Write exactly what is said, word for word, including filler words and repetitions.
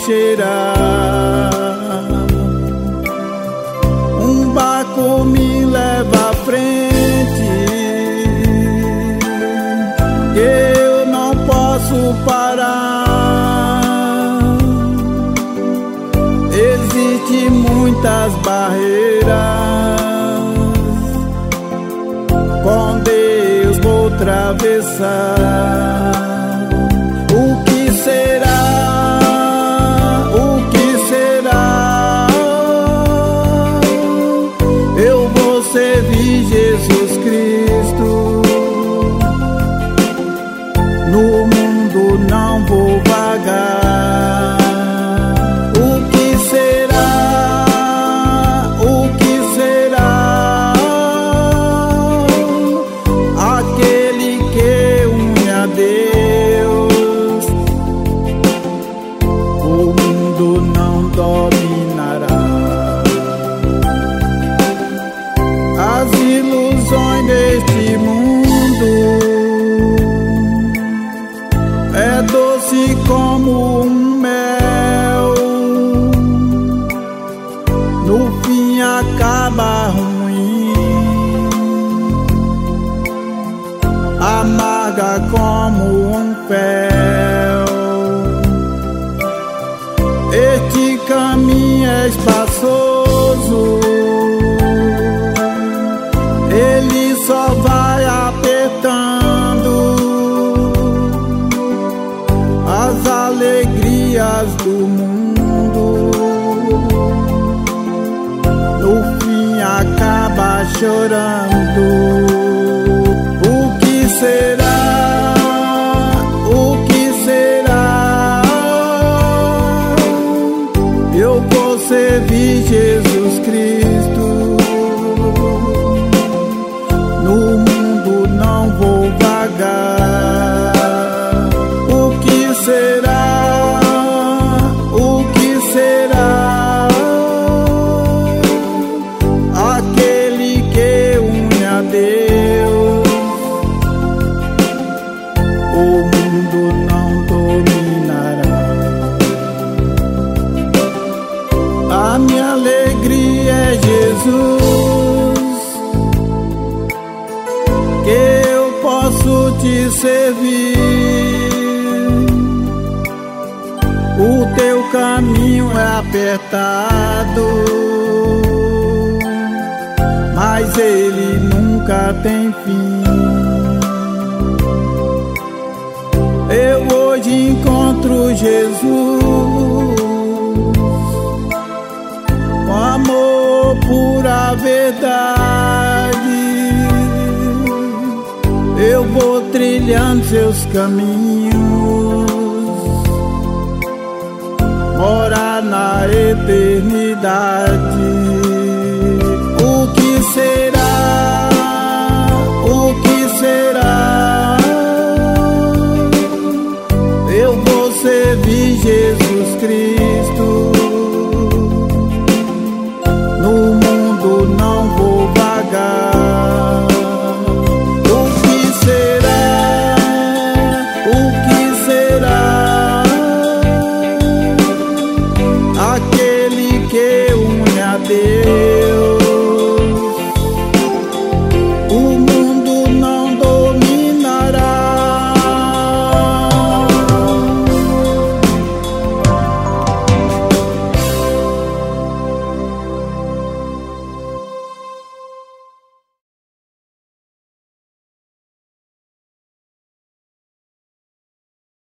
cheirar. Um barco me leva à frente, eu não posso parar. Existem muitas barreiras, com Deus vou atravessar. O que será? O que será? Eu vou servir Jesus Cristo. No mundo não vou vagar. O que será? O que será? Aquele que une a Deus, o mundo não dominará. As ilusões deste mundo é doce como um mel, no fim acaba ruim, amarga como um fel. Este caminho é espaçoso, ele só vai apertando as alegrias do mundo. No fim acaba chorando. O que será? O que será? Eu vou servir Jesus Cristo. No mundo não vou vagar. O que será? O que será? Aquele que une a Deus, o mundo não dominará. A minha alegria é Jesus, que eu posso te servir. O teu caminho é apertado, mas ele nunca tem fim. Eu hoje encontro Jesus, com amor, pura verdade. Eu vou trilhando seus caminhos, morar na eternidade. O que será? O que será? Eu vou servir Jesus Cristo.